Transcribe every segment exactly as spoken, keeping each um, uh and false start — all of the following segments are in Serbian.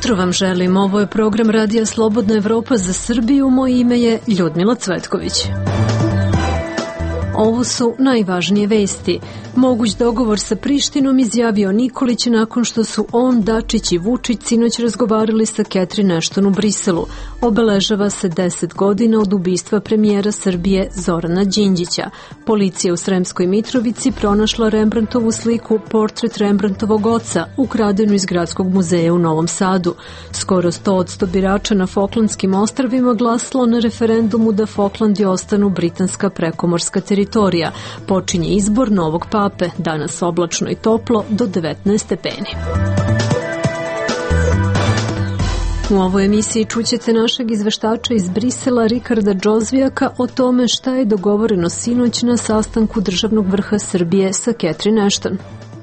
jutro vam želim. Ovo je program Radija Slobodna Evropa za Srbiju. Moje ime je Ljudmila Cvetković. Ovo su najvažnije vesti. Moguć dogovor sa Prištinom izjavio Nikolić nakon što su on, Dačić i Vučić sinoć razgovarali sa Catherine Ashton u Briselu. Obeležava se deset godina od ubistva premijera Srbije Zorana Đinđića. Policija u Sremskoj Mitrovici pronašla Rembrandtovu sliku Portret Rembrandtovog oca, ukradenu iz Gradskog muzeja u Novom Sadu. Skoro sto odsto birača na Falklandskim ostrvima glasalo na referendumu da Falklandi ostanu britanska prekomorska teritorija. Počinje izbor novog pape. Danas oblačno i toplo do devetnaest stepeni. U ovoj emisiji čućete našeg izveštača iz Brisela Rikarda Džozvijaka o tome šta je dogovoreno sinoć na sastanku državnog vrha Srbije sa Catherine Ashton.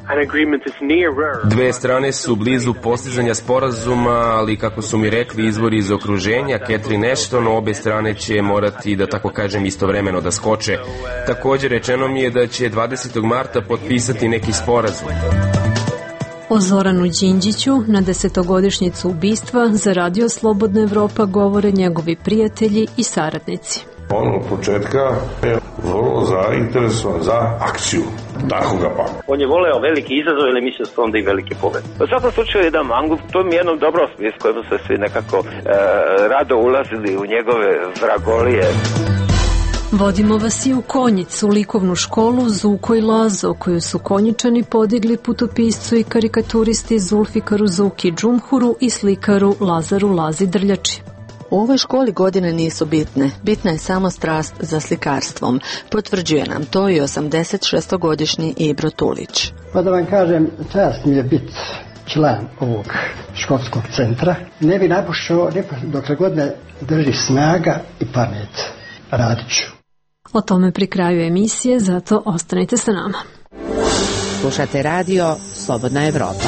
Dve strane su blizu postizanja sporazuma, ali kako su mi rekli izvori iz okruženja, Catherine Ashton, obe strane će morati, da tako kažem, istovremeno da skoče. Također rečeno mi je da će dvadesetog marta potpisati neki sporazum. O Zoranu Đinđiću na desetogodišnjicu ubistva za Radio Slobodna Evropa govore njegovi prijatelji i saradnici. On od početka je vrlo zainteresovan za akciju. Tako ga pa. On je voleo veliki izazov ili mislio su onda i velike pobede. U svakom slučaju jedan mangup, to mi je jednom dobro smislu kojemu su svi nekako e, rado ulazili u njegove vragolije. Vodimo vas i u Konjicu, likovnu školu Zuko i Lazo, koju su Konjičani podigli putopiscu i karikaturisti Zulfikaru Zuki Džumhuru i slikaru Lazaru Lazi Drljači. U ovoj školi godine nisu bitne, bitna je samo strast za slikarstvom. Potvrđuje nam to i osamdesetšestogodišnji Ibro Tulić. Pa da vam kažem, čast mi je biti član ovog školskog centra. Ne bi napušao dokle god ne drži snaga i pamet. Radit ću. O tome pri kraju emisije, zato ostanite sa nama. Slušate radio Slobodna Evropa.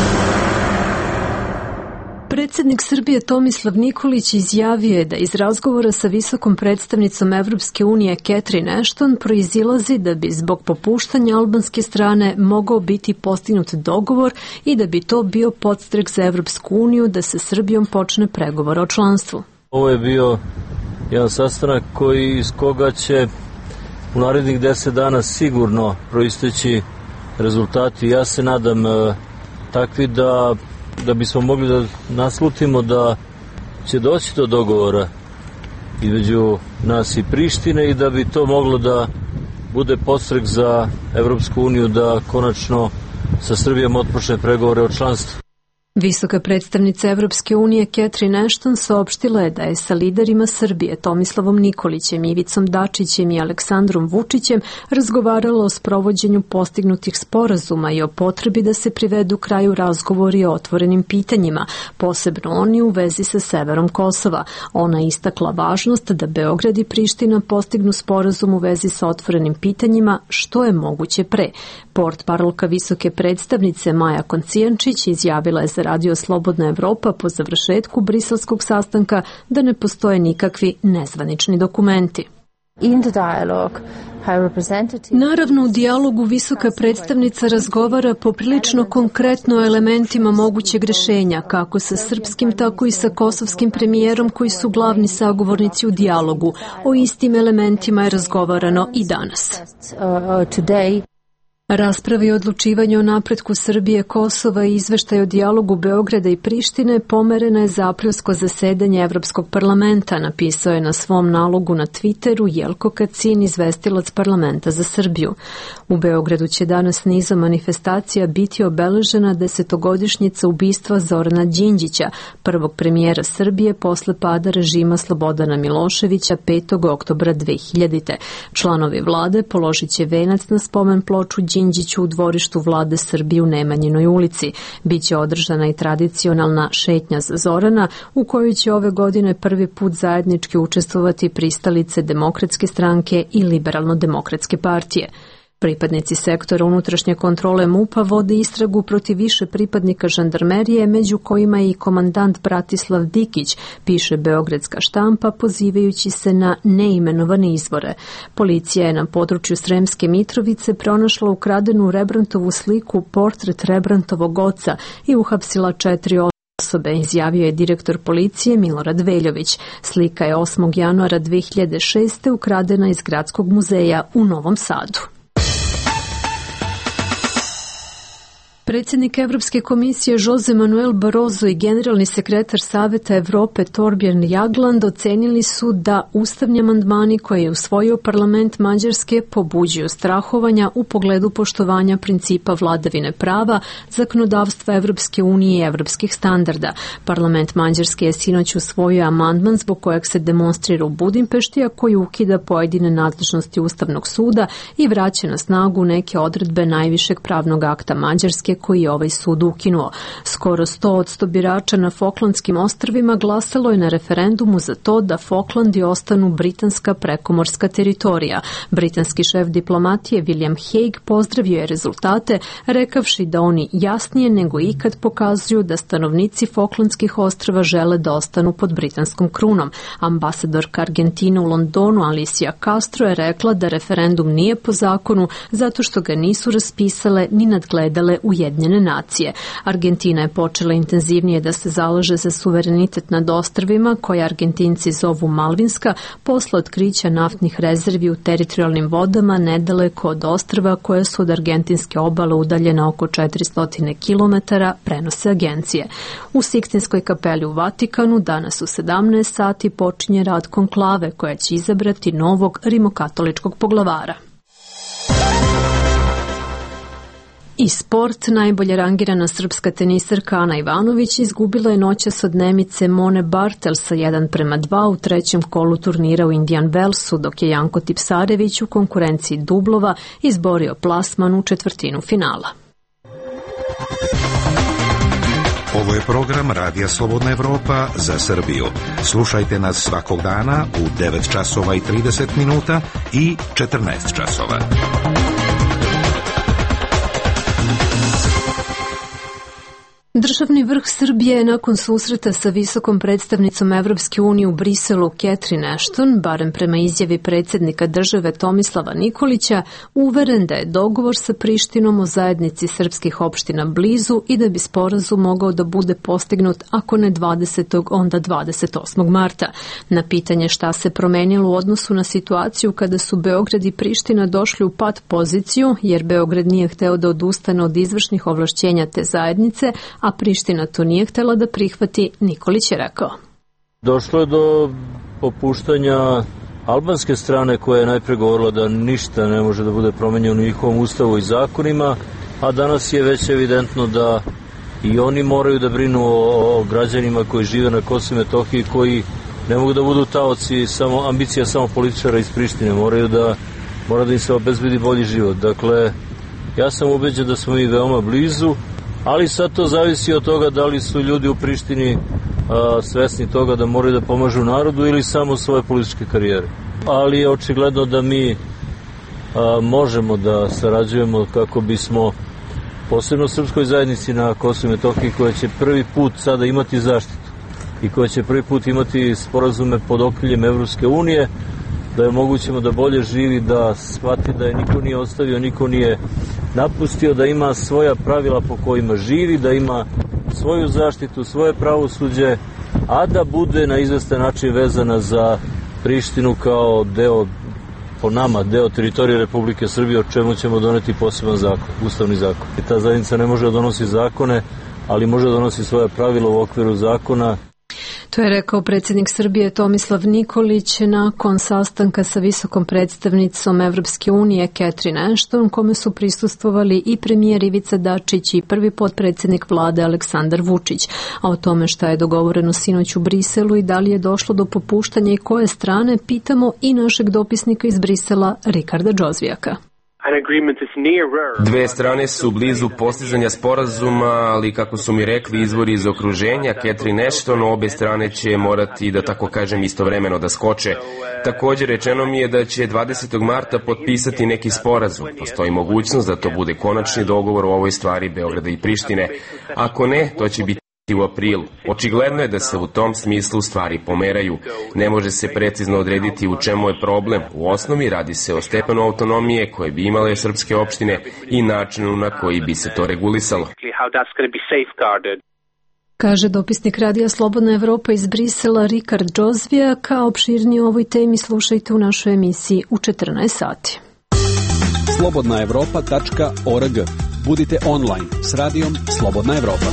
Predsjednik Srbije Tomislav Nikolić izjavio je da iz razgovora sa visokom predstavnicom Evropske unije Catherine Ashton proizilazi da bi zbog popuštanja albanske strane mogao biti postignut dogovor i da bi to bio podstrek za Evropsku uniju da se Srbijom počne pregovor o članstvu. Ovo je bio jedan sastanak koji iz koga će u narednih deset dana sigurno proisteći rezultati. Ja se nadam e, takvi da da bismo mogli da naslutimo da će doći do dogovora između nas i Prištine i da bi to moglo da bude podstrek za Evropsku uniju da konačno sa Srbijom otpočne pregovore o članstvu. Visoka predstavnica Evropske unije Catherine Ashton saopštila je da je sa liderima Srbije Tomislavom Nikolićem, Ivicom Dačićem i Aleksandrom Vučićem razgovarala o sprovođenju postignutih sporazuma i o potrebi da se privedu kraju razgovori o otvorenim pitanjima, posebno oni u vezi sa severom Kosova. Ona je istakla važnost da Beograd i Priština postignu sporazum u vezi sa otvorenim pitanjima što je moguće pre. Portparolka visoke predstavnice Maja Koncijančić izjavila je za Radio Slobodna Evropa po završetku briselskog sastanka da ne postoje nikakvi nezvanični dokumenti. Naravno, u dijalogu visoka predstavnica razgovara poprilično konkretno o elementima mogućeg rešenja, kako sa srpskim, tako i sa kosovskim premijerom koji su glavni sagovornici u dijalogu. O istim elementima je razgovarano i danas. Rasprava i odlučivanje o napretku Srbije, Kosova i izveštaj o dijalogu Beograda i Prištine pomerena je za aprilsko zasedanje Evropskog parlamenta, napisao je na svom nalogu na Twitteru Jelko Kacin, izvestilac parlamenta za Srbiju. U Beogradu će danas nizom manifestacija biti obeležena desetogodišnjica ubistva Zorana Đinđića, prvog premijera Srbije posle pada režima Slobodana Miloševića petog oktobra dve hiljadite. Članovi vlade položit će venac na spomen ploču Đinđiću u dvorištu vlade Srbije u Nemanjinoj ulici. Biće održana i tradicionalna šetnja za Zorana, u kojoj će ove godine prvi put zajednički učestvovati pristalice Demokratske stranke i Liberalno-demokratske partije. Pripadnici sektora unutrašnje kontrole MUP-a vode istragu protiv više pripadnika žandarmerije, među kojima je i komandant Bratislav Dikić, piše beogradska štampa pozivajući se na neimenovane izvore. Policija je na području Sremske Mitrovice pronašla ukradenu Rembrandtovu sliku Portret Rembrandtovog oca i uhapsila četiri osobe osobe, izjavio je direktor policije Milorad Veljović. Slika je osmog januara dve hiljade šeste. ukradena iz Gradskog muzeja u Novom Sadu. Predsjednik Evropske komisije Jose Manuel Barroso i generalni sekretar Saveta Evrope Torbjörn Jagland ocenili su da ustavni amandmani koje je usvojio parlament Mađarske pobuđuju strahovanja u pogledu poštovanja principa vladavine prava, zakonodavstva Evropske unije i evropskih standarda. Parlament Mađarske je sinoć usvojio amandman zbog kojeg se demonstrira u Budimpešti, a koji ukida pojedine nadležnosti Ustavnog suda i vraća na snagu neke odredbe najvišeg pravnog akta Mađarske koji je ovaj sud ukinuo. Skoro sto od sto birača na Falklandskim ostrvima glasalo je na referendumu za to da Falklandi ostanu britanska prekomorska teritorija. Britanski šef diplomatije William Hague pozdravio je rezultate, rekavši da oni jasnije nego ikad pokazuju da stanovnici Falklandskih ostrva žele da ostanu pod britanskom krunom. Ambasadorka Argentine u Londonu Alicia Castro je rekla da referendum nije po zakonu zato što ga nisu raspisale ni nadgledale Ujedinjene nacije. Argentina je počela intenzivnije da se zalaže za suverenitet nad ostrvima, koje Argentinci zovu Malvinska, posle otkrića naftnih rezervi u teritorijalnim vodama nedaleko od ostrva koje su od argentinske obale udaljena oko četiristo kilometara, prenose agencije. U Sikstinskoj kapeli u Vatikanu danas u sedamnaest sati počinje rad konklave koja će izabrati novog rimokatoličkog poglavara. I sport, najbolje rangirana srpska tenisarka Ana Ivanović izgubila je noćas od Nemice Mone Bartel sa jedan prema dva u trećem kolu turnira u Indian Wellsu, dok je Janko Tipsarević u konkurenciji dublova izborio plasman u četvrtinu finala. Ovo je program Radija Slobodna Evropa za Srbiju. Slušajte nas svakog dana u devet časova i trideset minuta i četrnaest časova. Državni vrh Srbije je nakon susreta sa visokom predstavnicom Evropske unije u Briselu Catherine Ashton, barem prema izjavi predsjednika države Tomislava Nikolića, uveren da je dogovor sa Prištinom o zajednici srpskih opština blizu i da bi sporazum mogao da bude postignut ako ne dvadesetog onda dvadeset osmog marta. Na pitanje šta se promenilo u odnosu na situaciju kada su Beograd i Priština došli u pat poziciju, jer Beograd nije hteo da odustane od izvršnih ovlašćenja te zajednice, a Priština to nije htjela da prihvati, Nikolić je rekao. Došlo je do popuštanja albanske strane koja je najpre govorila da ništa ne može da bude promenjeno u njihovom ustavu i zakonima, a danas je već evidentno da i oni moraju da brinu o, o građanima koji žive na Kosovu i Metohiji, koji ne mogu da budu taoci samo ambicija samo političara iz Prištine, moraju da, mora da im se obezbedi bolji život. Dakle, ja sam ubeđen da smo mi veoma blizu, ali sad to zavisi od toga da li su ljudi u Prištini a, svesni toga da moraju da pomažu narodu ili samo svoje političke karijere. Ali je očigledno da mi a, možemo da sarađujemo kako bismo, posebno srpskoj zajednici na Kosovu i Metohiji, koja će prvi put sada imati zaštitu i koja će prvi put imati sporazume pod okriljem Evropske unije, da je omogućimo da bolje živi, da shvati da je niko nije ostavio, niko nije napustio, da ima svoja pravila po kojima živi, da ima svoju zaštitu, svoje pravosuđe, a da bude na izvestan način vezana za Prištinu kao deo, po nama, deo teritorije Republike Srbije, o čemu ćemo doneti poseban zakon, ustavni zakon. I ta zajednica ne može da donosi zakone, ali može da donosi svoje pravila u okviru zakona. To je rekao predsjednik Srbije Tomislav Nikolić nakon sastanka sa visokom predstavnicom Evropske unije Catherine Ashton, kome su prisustvovali i premijer Ivica Dačić i prvi potpredsjednik vlade Aleksandar Vučić. A o tome šta je dogovoreno sinoć u Briselu i da li je došlo do popuštanja i koje strane, pitamo i našeg dopisnika iz Brisela Rikarda Džozvijaka. Dve strane su blizu postizanja sporazuma, ali kako su mi rekli izvori iz okruženja, Catherine Ashton, obe strane će morati, da tako kažem, istovremeno da skoče. Također rečeno mi je da će dvadesetog marta potpisati neki sporazum. Postoji mogućnost da to bude konačni dogovor u ovoj stvari Beograda i Prištine. Ako ne, to će biti u aprilu. Očigledno je da se u tom smislu stvari pomeraju. Ne može se precizno odrediti u čemu je problem. U osnovi radi se o stepenu autonomije koje bi imale srpske opštine i načinu na koji bi se to regulisalo. Kaže dopisnik Radija Slobodna Evropa iz Brisela Rikard Džozvija. Kao opširnije o ovoj temi slušajte u našoj emisiji u četrnaest sati. slobodna evropa tačka org. Budite online s radijom Slobodna Evropa.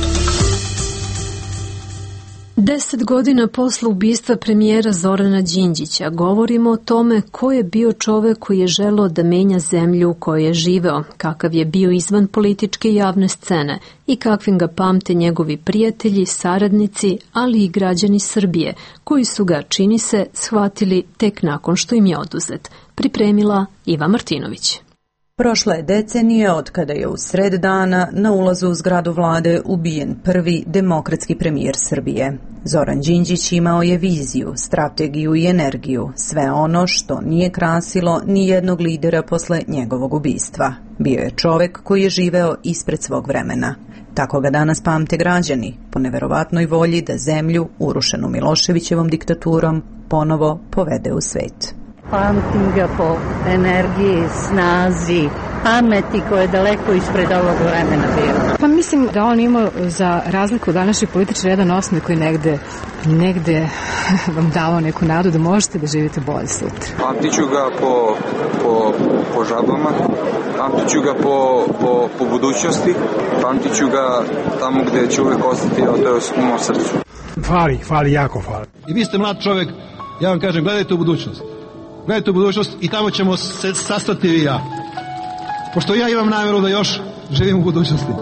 Deset godina posle ubistva premijera Zorana Đinđića govorimo o tome ko je bio čovek koji je želeo da menja zemlju u kojoj je živeo, kakav je bio izvan političke i javne scene i kakvim ga pamte njegovi prijatelji, saradnici, ali i građani Srbije, koji su ga, čini se, shvatili tek nakon što im je oduzet. Pripremila Iva Martinović. Prošla je decenija od kada je u sred dana na ulazu u zgradu vlade ubijen prvi demokratski premijer Srbije. Zoran Đinđić imao je viziju, strategiju i energiju, sve ono što nije krasilo ni jednog lidera posle njegovog ubistva. Bio je čovek koji je živeo ispred svog vremena. Tako ga danas pamte građani, po neverovatnoj volji da zemlju, urušenu Miloševićevom diktaturom, ponovo povede u svet. Pamtim ga po energiji, snazi, pameti koja je daleko ispred ovog vremena bila. Pa mislim da on imao, za razliku od današnjih političara, jedan osmeh koji negde, negde vam davao neku nadu da možete da živite bolje sutra. Pamtiću ga po, po, po žabama, pamtiću ga po, po, po budućnosti, pamtiću ga tamo gde će uvek ostati odeo u mom srcu. Fali, fali, jako fali. I vi ste mlad čovek, ja vam kažem, gledajte u budućnost. Gledajte u budućnost i tamo ćemo se sastati vi i ja. Pošto ja imam namjeru da još živim u budućnosti.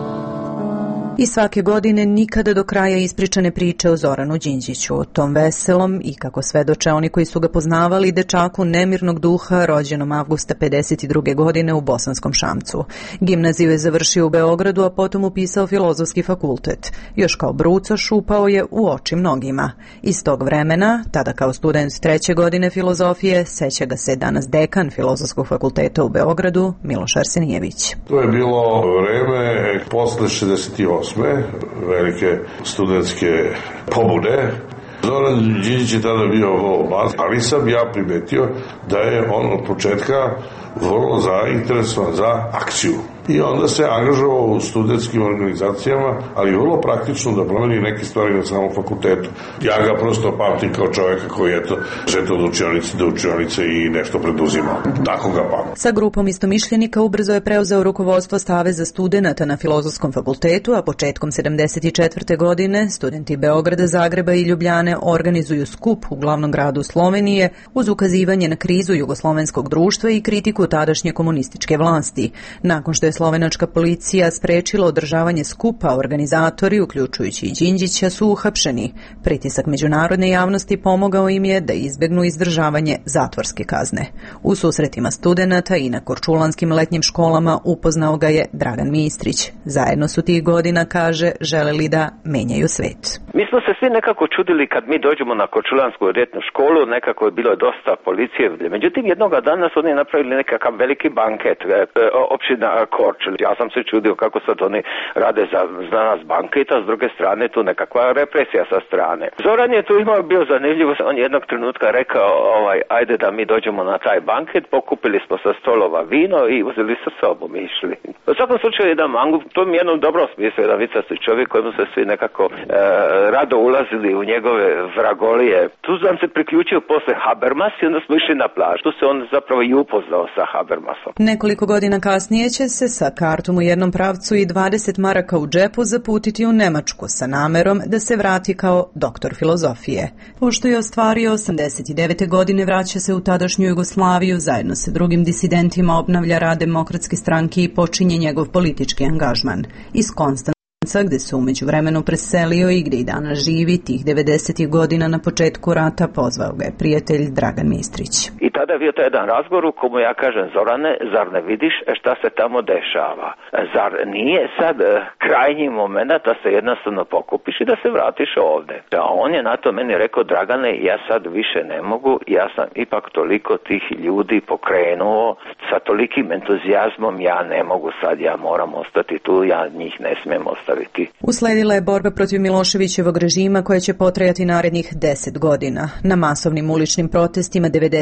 I svake godine nikada do kraja ispričane priče o Zoranu Đinđiću, o tom veselom i, kako svedoče oni koji su ga poznavali, dečaku nemirnog duha rođenom avgusta pedeset druge godine u Bosanskom Šamcu. Gimnaziju je završio u Beogradu, a potom upisao Filozofski fakultet. Još kao brucoš upao je u oči mnogima. Iz tog vremena, tada kao student treće godine filozofije, seća ga se danas dekan Filozofskog fakulteta u Beogradu, Miloš Arsenijević. To je bilo vreme posle šezdeset osme velike studentske pobude. Zoran Đinđić je tada bio vrlo mlad, ali sam ja primetio da je on od početka vrlo zainteresovan za akciju. I onda se angažovao u studentskim organizacijama, ali vrlo praktično da promeni neke stvari na samom fakultetu. Ja ga prosto pamtim kao čoveka koji je to žeto od učionice do učionice i nešto preduzimao. Tako ga pamtim. Sa grupom istomišljenika ubrzo je preuzeo rukovodstvo Saveza studenata na Filozofskom fakultetu, a početkom sedamdeset četvrte godine studenti Beograda, Zagreba i Ljubljane organizuju skup u glavnom gradu Slovenije uz ukazivanje na krizu jugoslovenskog društva i kritiku tadašnje komunističke vlasti. Nakon što je slovenačka policija sprečila održavanje skupa, organizatori, uključujući i Đinđića, su uhapšeni. Pritisak međunarodne javnosti pomogao im je da izbegnu izdržavanje zatvorske kazne. U susretima studenata i na korčulanskim letnjim školama upoznao ga je Dragan Mistrić. Zajedno su tih godina, kaže, želeli da menjaju svet. Mi smo se svi nekako čudili kad mi dođemo na korčulansku ljetnu školu, nekako je bilo dosta policije. Međutim, jednoga dana su oni napravili nekakav veliki banket, opština Korčuli. Ja sam se čudio kako sad oni rade za, za nas banketa, s druge strane tu nekakva represija sa strane. Zoran je tu imao bio zanimljivo, on jednog trenutka rekao, ovaj, ajde da mi dođemo na taj banket, pokupili smo sa stolova vino i uzeli sa sobom i išli. U svakom slučaju jedan mangup, to mi je jednom dobro smislu, jedan vicasti čovjek kojemu se svi nekako e, rado ulazili u njegove vragolije. Tu sam se priključio posle Habermas i onda smo išli na plaž. Tu se on zapravo i upoznao sa Habermasom. Nekoliko godina kasnije će se sa kartom u jednom pravcu i dvadeset maraka u džepu zaputiti u Nemačku sa namerom da se vrati kao doktor filozofije. Pošto je ostvario osamdeset devete godine, vraća se u tadašnju Jugoslaviju, zajedno sa drugim disidentima obnavlja rad Demokratske stranke i počinje njegov politički angažman. Iz Konstanca, gde se umeđu vremenu preselio i gde i danas živi, tih devedesetih godina na početku rata pozvao ga je prijatelj Dragan Mistrić. I tada je bio to jedan razgovor u komu ja kažem, Zorane, zar ne vidiš šta se tamo dešava? Zar nije sad krajnji moment da se jednostavno pokupiš i da se vratiš ovde? A on je na to meni rekao, Dragane, ja sad više ne mogu, ja sam ipak toliko tih ljudi pokrenuo, sa tolikim entuzijazmom ja ne mogu sad, ja moram ostati tu, ja njih ne smijem ostati. Usledila je borba protiv Miloševićevog režima koja će potrajati narednih deset godina. Na masovnim uličnim protestima devedeset šeste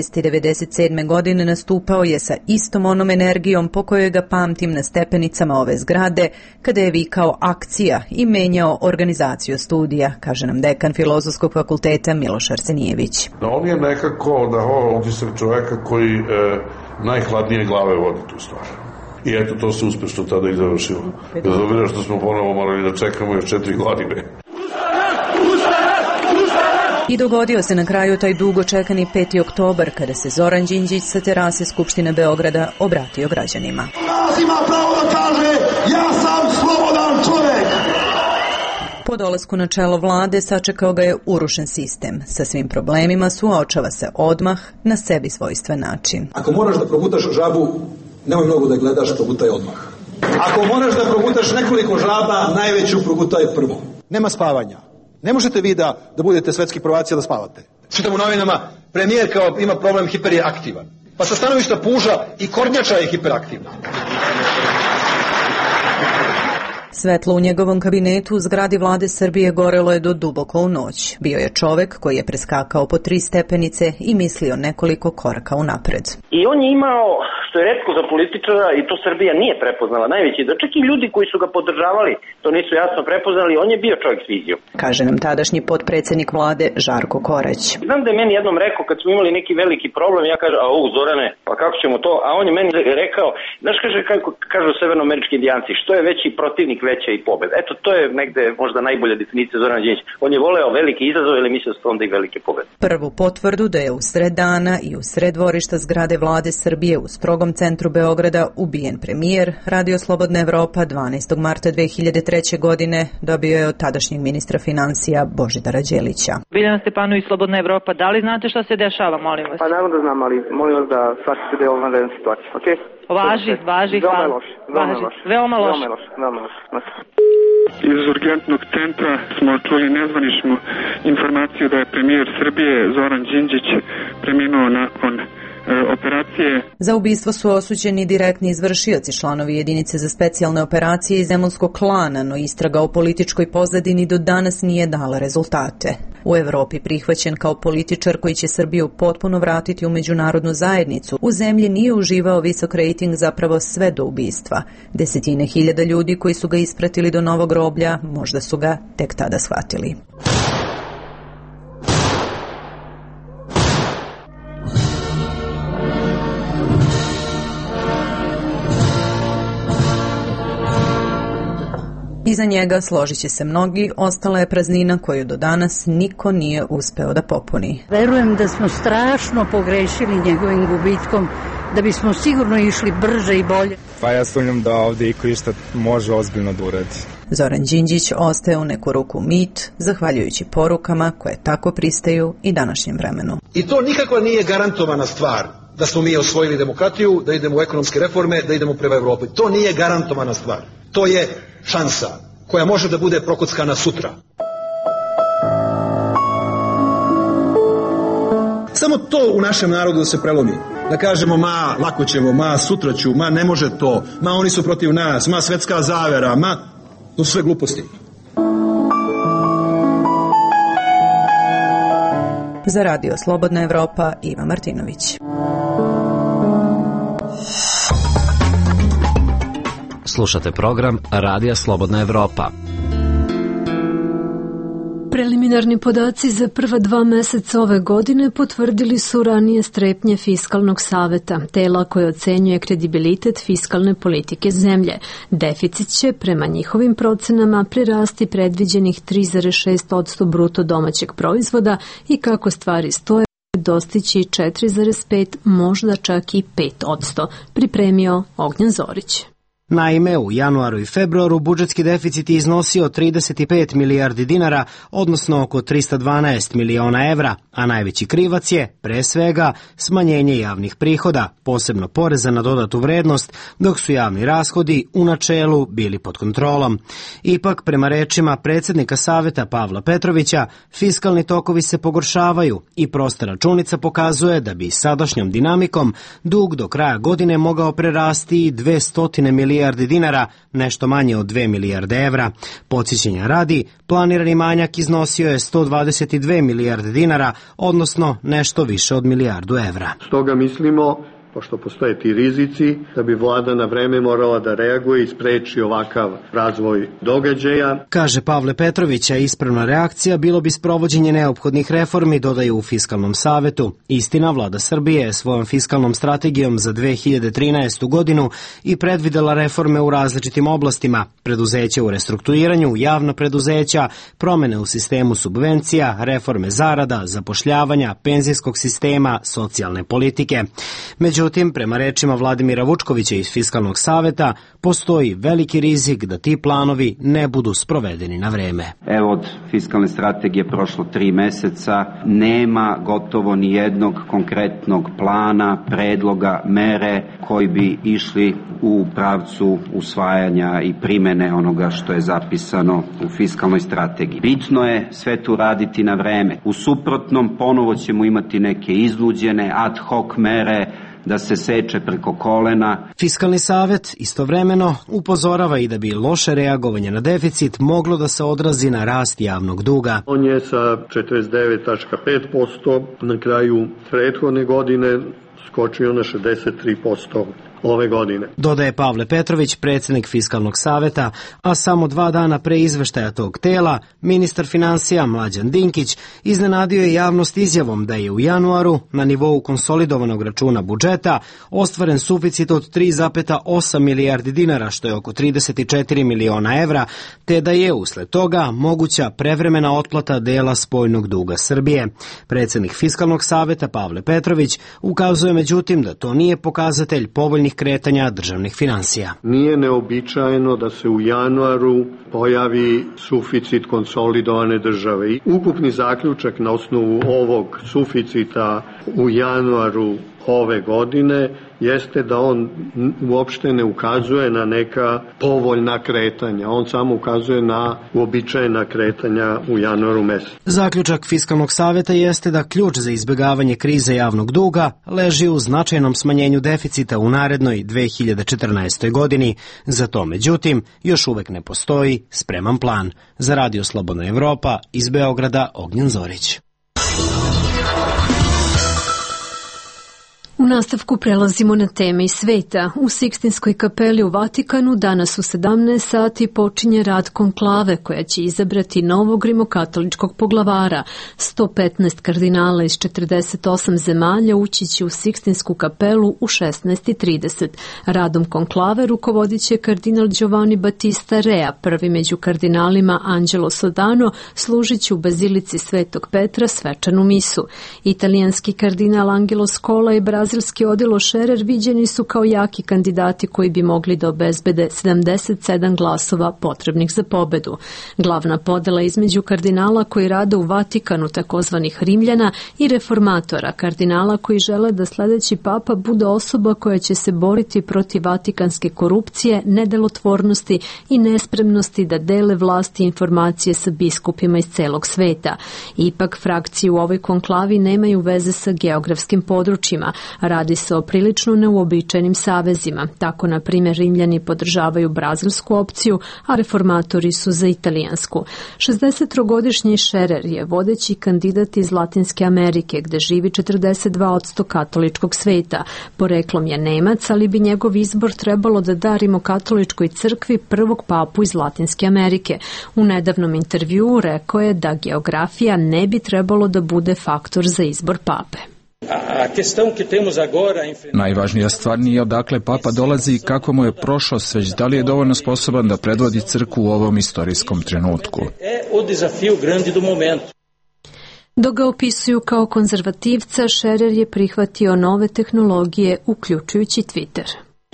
devedeset i devedeset sedme. godine nastupao je sa istom onom energijom po kojoj ga pamtim na stepenicama ove zgrade, kada je vikao akcija i menjao organizaciju studija, kaže nam dekan Filozofskog fakulteta Miloš Arsenijević. On je nekako dao utisak čoveka koji e, najhladnije glave vodi tu stvar. I eto, to se uspešno tada i završilo. Bez obzira što smo ponovo morali da čekamo još četiri godine. I dogodio se na kraju taj dugo čekani peti oktobar, kada se Zoran Đinđić sa terase Skupštine Beograda obratio građanima. Nas ima pravo da kaže, ja sam slobodan čovek! Po dolasku na čelo vlade sačekao ga je urušen sistem. Sa svim problemima suočava se odmah na sebi svojstven način. Ako moraš da progutaš žabu, nemoj mnogo da gledaš, progutaj odmah. Ako moraš da progutaš nekoliko žaba, najveću progutaj prvo. Nema spavanja. Ne možete vi da, da budete svetski prvaci da spavate. Čitam u novinama, premijer kao ima problem, hiper je aktivan. Pa sa stanovišta puža i kornjača je hiperaktivna. Svetlo u njegovom kabinetu u zgradi vlade Srbije gorelo je do duboko u noć. Bio je čovek koji je preskakao po tri stepenice i mislio nekoliko koraka unapred. I on je imao, što je retko za političara, i to Srbija nije prepoznala najveći, da čak i ljudi koji su ga podržavali to nisu jasno prepoznali, on je bio čovjek s vizijom. Kaže nam tadašnji potpredsjednik vlade Žarko Korać. Znam da je meni jednom rekao kad smo imali neki veliki problem, ja kažem, a u Zorane, pa kako ćemo to? A on je meni rekao, znaš, kaže, kako kažu severnoamerički indijanci, što je veći protivnik, veća i pobeda. Eto, to je negde možda najbolja definicija Zorana Đinđića. On je voleo velike izazove, ili mislio da su onda i velike pobede. Prvu potvrdu da je u sred dana i u sred dvorišta zgrade vlade Srbije u strogom centru Beograda ubijen premijer, Radio Slobodna Evropa dvanaestog marta dve hiljade treće. godine dobio je od tadašnjeg ministra financija Božidara Đelića. Biljana Stepanović, Slobodna Evropa, da li znate šta se dešava, molim vas? Pa naravno da znam, ali molim vas da shvatite da je ovo vanredna situacija, okej? Okay? Važi, važi, hvala. Veoma loš, veoma loš. Veoma loš. Veoma loš, veoma loš. Iz urgentnog centra smo čuli nezvaničnu informaciju da je premijer Srbije Zoran Đinđić preminuo nakon operacije. Za ubistvo su osuđeni direktni izvršioci, članovi jedinice za specijalne operacije iz zemunskog klana, no istraga o političkoj pozadini do danas nije dala rezultate. U Evropi prihvaćen kao političar koji će Srbiju potpuno vratiti u međunarodnu zajednicu, u zemlji nije uživao visok rejting zapravo sve do ubistva. Desetine hiljada ljudi koji su ga ispratili do novog groblja možda su ga tek tada shvatili. Iza njega, složit će se mnogi, ostala je praznina koju do danas niko nije uspeo da popuni. Verujem da smo strašno pogrešili njegovim gubitkom, da bismo sigurno išli brže i bolje. Pa ja sumnjam da ovdje iko išta može ozbiljno da uradi. Zoran Đinđić ostaje u neku ruku mit, zahvaljujući porukama koje tako pristaju i današnjem vremenu. I to nikakva nije garantovana stvar da smo mi osvojili demokratiju, da idemo u ekonomske reforme, da idemo prema Evropi. To nije garantovana stvar. To je šansa koja može da bude prokockana sutra. Samo to u našem narodu da se prelomi. Da kažemo, ma, lako ćemo, ma, sutra ću, ma, ne može to, ma, oni su protiv nas, ma, svetska zavera, ma, to su sve gluposti. Za Radio Slobodna Evropa, Iva Martinović. Slušate program Radija Slobodna Evropa. Preliminarni podaci za prva dva meseca ove godine potvrdili su ranije strepnje Fiskalnog saveta, tela koje ocenjuje kredibilitet fiskalne politike zemlje. Deficit će, prema njihovim procenama, prirasti predviđenih tri zarez šest posto bruto domaćeg proizvoda i kako stvari stoje, dostići četiri zarez pet, možda čak i pet posto, pripremio Ognjen Zorić. Naime, u januaru i februaru budžetski deficit je iznosio trideset pet milijardi dinara, odnosno oko tristo dvanaest miliona evra, a najveći krivac je, pre svega, smanjenje javnih prihoda, posebno poreza na dodatu vrednost, dok su javni rashodi u načelu bili pod kontrolom. Ipak, prema rečima predsjednika Saveta Pavla Petrovića, fiskalni tokovi se pogoršavaju i prosta računica pokazuje da bi sadašnjom dinamikom dug do kraja godine mogao prerasti dvesta milijardi milijardi dinara, nešto manje od dve milijarde evra. Podsjećenja radi, planirani manjak iznosio je sto dvadeset dve milijarde dinara, odnosno nešto više od milijardu evra. Stoga mislimo, pošto postoje ti rizici, da bi vlada na vreme morala da reaguje i spreči ovakav razvoj događaja. Kaže Pavle Petrović, a ispravna reakcija bilo bi sprovođenje neophodnih reformi, dodaju u Fiskalnom savetu. Istina, vlada Srbije je svojom fiskalnom strategijom za dve hiljade trinaestu godinu i predvidela reforme u različitim oblastima, preduzeća u restrukturiranju, javna preduzeća, promene u sistemu subvencija, reforme zarada, zapošljavanja, penzijskog sistema, socijalne politike. Međutim, prema rečima Vladimira Vučkovića iz Fiskalnog saveta, postoji veliki rizik da ti planovi ne budu sprovedeni na vreme. Evo, od fiskalne strategije prošlo tri meseca, nema gotovo ni jednog konkretnog plana, predloga, mere koji bi išli u pravcu usvajanja i primene onoga što je zapisano u fiskalnoj strategiji. Bitno je sve tu raditi na vreme. U suprotnom, ponovo ćemo imati neke iznuđene ad hoc mere da se seče preko kolena. Fiskalni savet istovremeno upozorava i da bi loše reagovanje na deficit moglo da se odrazi na rast javnog duga. On je sa četrdeset devet zarez pet posto na kraju prethodne godine skočio na šezdeset tri posto ove godine. Dodaje Pavle Petrović, predsjednik Fiskalnog saveta, a samo dva dana pre izveštaja tog tela, ministar finansija Mlađan Dinkić iznenadio je javnost izjavom da je u januaru na nivou konsolidovanog računa budžeta ostvaren suficit od tri zarez osam milijardi dinara, što je oko trideset četiri miliona evra, te da je usled toga moguća prevremena otplata dela spoljnog duga Srbije. Predsjednik Fiskalnog saveta Pavle Petrović ukazuje međutim da to nije pokazatelj povoljnih kretanja državnih finansija. Nije neobičajeno da se u januaru pojavi suficit konsolidovane države. I ukupni zaključak na osnovu ovog suficita u januaru ove godine jeste da on uopšte ne ukazuje na neka povoljna kretanja. On samo ukazuje na uobičajena kretanja u januaru mesecu. Zaključak Fiskalnog saveta jeste da ključ za izbjegavanje krize javnog duga leži u značajnom smanjenju deficita u narednoj dve hiljade četrnaestoj godini. Za to, međutim, još uvek ne postoji spreman plan. Za Radio Slobodna Evropa iz Beograda, Ognjen Zorić. U nastavku prelazimo na teme iz sveta. U Sikstinskoj kapeli u Vatikanu danas u sedamnaest sati počinje rad konklave koja će izabrati novog rimokatoličkog poglavara. sto petnaest kardinala iz četrdeset osam zemalja ući će u Sikstinsku kapelu u šesnaest i trideset. Radom konklave rukovodit će kardinal Giovanni Battista Rea, prvi među kardinalima Angelo Sodano, služit će u bazilici Svetog Petra svečanu misu. Italijanski kardinal Angelo Scola i brazilski Odilo Scherer viđeni su kao jaki kandidati koji bi mogli da obezbede sedamdeset sedam glasova potrebnih za pobedu. Glavna podela između kardinala koji rade u Vatikanu, takozvanih Rimljana, i reformatora, kardinala koji žele da sledeći papa bude osoba koja će se boriti protiv vatikanske korupcije, nedelotvornosti i nespremnosti da dele vlasti i informacije sa biskupima iz celog sveta. Ipak, frakcije u ovoj konklavi nemaju veze sa geografskim područjima. Radi se o prilično neuobičajenim savezima. Tako, na primjer, Rimljani podržavaju brazilsku opciju, a reformatori su za italijansku. šezdesettrogodišnji Scherer je vodeći kandidat iz Latinske Amerike, gde živi četrdeset dva posto katoličkog sveta. Poreklom je Nemac, ali bi njegov izbor trebalo da da rimokatoličkoj crkvi prvog papu iz Latinske Amerike. U nedavnom intervjuu rekao je da geografija ne bi trebalo da bude faktor za izbor pape. Najvažnija stvar nije odakle papa dolazi i kako mu je prošlost, već da li je dovoljno sposoban da predvodi crkvu u ovom istorijskom trenutku. Dok ga opisuju kao konzervativca, Scherer je prihvatio nove tehnologije, uključujući Twitter.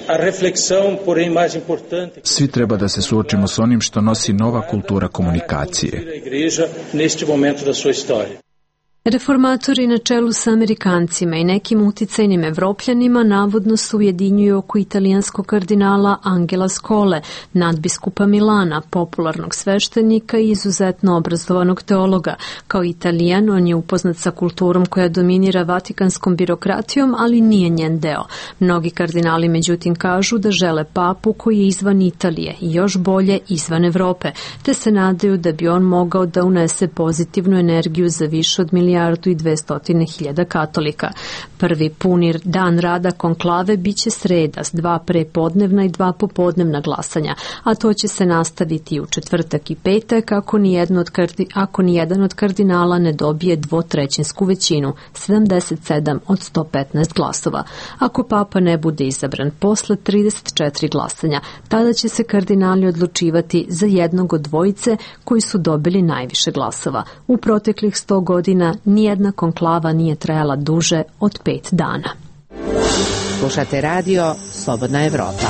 Svi treba da se suočimo s onim što nosi nova kultura komunikacije. Reformatori na čelu sa Amerikancima i nekim uticajnim Evropljanima navodno se ujedinjuju oko italijanskog kardinala Angela Scole, nadbiskupa Milana, popularnog sveštenika i izuzetno obrazovanog teologa. Kao Italijan, on je upoznat sa kulturom koja dominira vatikanskom birokratijom, ali nije njen deo. Mnogi kardinali međutim kažu da žele papu koji je izvan Italije i još bolje izvan Evrope, te se nadaju da bi on mogao da unese pozitivnu energiju za više od milijardu i dvestotine hiljada katolika. Prvi puni dan rada konklave biće sreda s dva prepodnevna i dva popodnevna glasanja, a to će se nastaviti i u četvrtak i petak ako nijedan od, kardi, ako nijedan od kardinala ne dobije dvotrećinsku većinu, sedamdeset sedam od sto petnaest glasova. Ako papa ne bude izabran posle trideset četiri glasanja, tada će se kardinali odlučivati za jednog od dvojice koji su dobili najviše glasova. U proteklih sto godina nijedna konklava nije trajala duže od pet dana. Slušate radio Slobodna Evropa.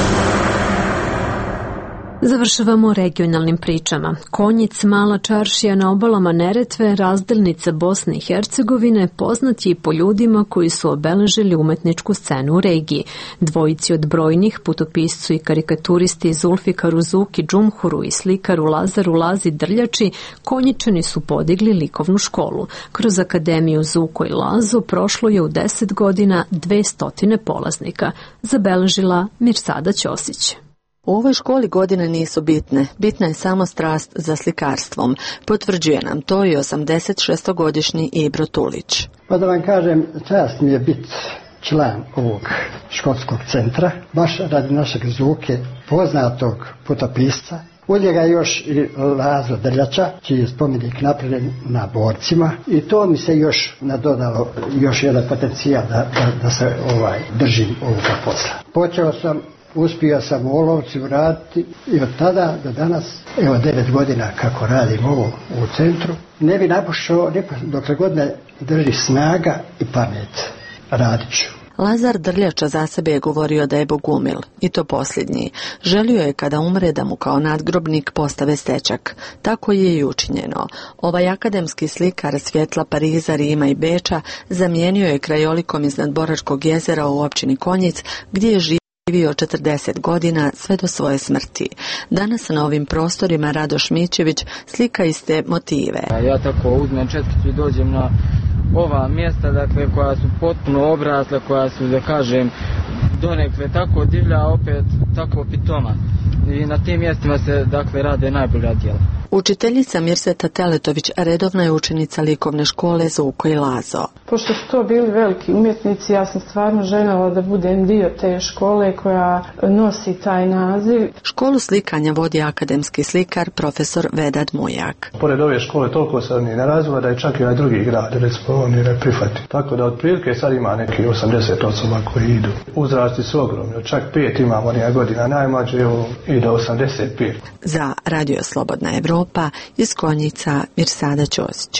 Završavamo regionalnim pričama. Konjic, mala čaršija na obalama Neretve, razdelnica Bosne i Hercegovine, poznat je i po ljudima koji su obeležili umetničku scenu u regiji. Dvojici od brojnih, putopiscu i karikaturisti Zulfikaru Zuki Džumhuru i slikaru Lazaru Lazi Drljači, Konjičani su podigli likovnu školu. Kroz Akademiju Zuko i Lazo prošlo je u deset godina dve stotine polaznika. Zabeležila Mirsada Ćosić. U ovoj školi godine nisu bitne, bitna je samo strast za slikarstvom. Potvrđuje nam to i osamdeset šestogodišnji Ibro Tulić. Pa da vam kažem, čast mi je biti član ovog školskog centra, baš radi našeg Zuke, poznatog putopisca. U njega još i Lazo Drljača, čiji je spomenik napravljen na Borcima, i to mi se još nadodalo, još jedan potencijal da, da, da se ovaj, držim ovoga posla. Počeo sam Uspio sam u Olovci uraditi i od tada do danas, evo devet godina kako radim ovo u centru, ne bi napušao dokle god ne drži snaga i pamet. Radit ću. Lazar Drljača za sebe je govorio da je bogumil, i to posljednji. Želio je kada umre da mu kao nadgrobnik postave stečak. Tako je i učinjeno. Ovaj akademski slikar svjetla Pariza, Rima i Beča zamijenio je krajolikom iznad Boračkog jezera u općini Konjic, gdje je živio živio četrdeset godina sve do svoje smrti. Danas na ovim prostorima Radoš Mićević slika iste motive. Ja tako uzmem četkicu i dođem na ova mjesta, dakle, koja su potpuno obrasla, koja su, da kažem, donekle tako divlja, opet tako pitoma. I na tim mjestima se, dakle, rade najbolja djela. Učiteljica Mirseta Teletović redovna je učenica likovne škole Zuko i Lazo. Pošto su to bili veliki umjetnici, ja sam stvarno željela da budem dio te škole koja nosi taj naziv. Školu slikanja vodi akademski slikar profesor Vedad Mujak. Pored ove škole toliko sam ni ne razvila da je čak i ovaj drugi grad, recimo on ne prihvati. Tako da otprilike sad ima neki osamdeset osoba koji idu. Uzrasti su ogromni, čak pet imamo nija godina, najmlađe i do osamdeset pet. Za Radio Slobodna Evropa iz Konjica Mirsada Ćosić.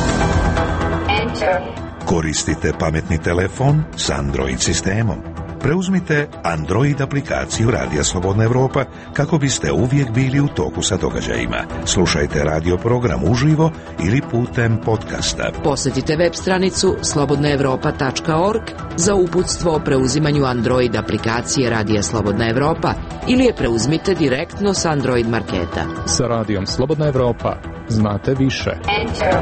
Koristite pametni telefon s Android sistemom. Preuzmite Android aplikaciju Radija Slobodna Evropa kako biste uvijek bili u toku sa događajima. Slušajte radio program uživo ili putem podcasta. Posjetite web stranicu slobodna evropa tačka org za uputstvo o preuzimanju Android aplikacije Radija Slobodna Evropa ili je preuzmite direktno s Android marketa. Sa Radijom Slobodna Evropa znate više. Enter.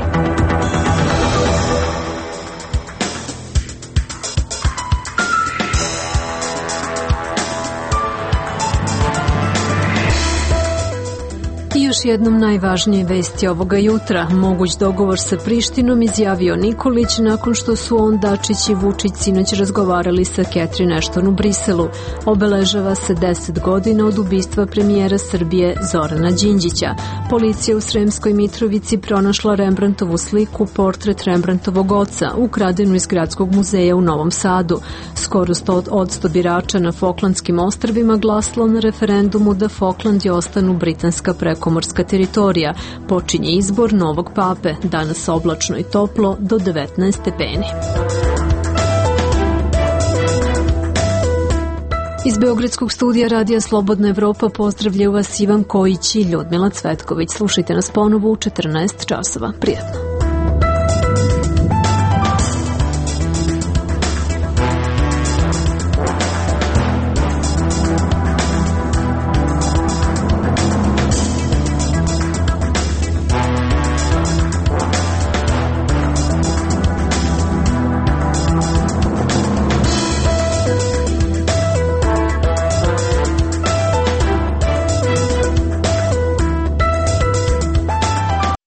Još jednom najvažnije vesti ovoga jutra. Moguć dogovor sa Prištinom izjavio Nikolić nakon što su on, Dačić i Vučić sinoć razgovarali sa Catherine Ashton u Briselu. Obeležava se deset godina od ubistva premijera Srbije Zorana Đinđića. Policija u Sremskoj Mitrovici pronašla Rembrandtovu sliku, portret Rembrandtovog oca, ukradenu iz Gradskog muzeja u Novom Sadu. Skoro sto odsto birača na Falklandskim ostrvima glasalo na referendumu da Falklandi ostanu britanska prekomorska teritorija. Počinje izbor novog pape, danas oblačno i toplo do devetnaest stepeni. Iz Beogradskog studija Radija Slobodna Evropa pozdravljaju vas Ivan Kojić i Ljudmila Cvetković. Slušajte nas ponovo u četrnaest časova. Prijatno.